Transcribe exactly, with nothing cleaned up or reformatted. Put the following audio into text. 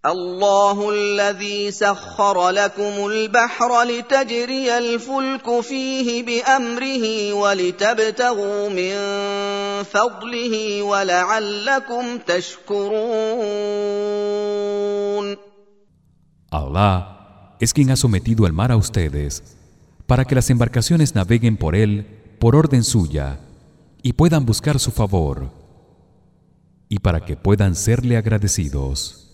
الله الذي سخر لكم البحر لتجري الفلك فيه بأمره ولتبتغوا من فضله ولعلكم تشكرون. Allah es quien ha sometido el mar a ustedes para que las embarcaciones naveguen por él por orden suya y puedan buscar su favor y para que puedan serle agradecidos.